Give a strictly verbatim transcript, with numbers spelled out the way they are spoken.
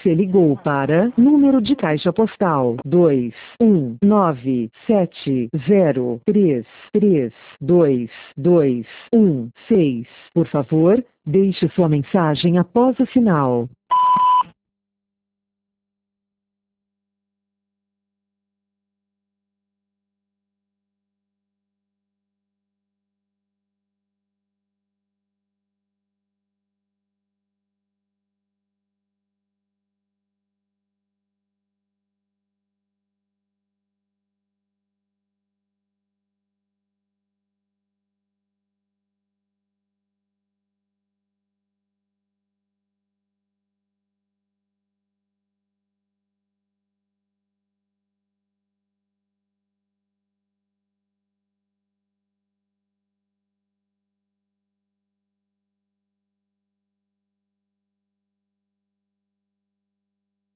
Você ligou para número de caixa postal dois um nove sete zero três três dois dois um seis. Por favor, deixe sua mensagem após o sinal.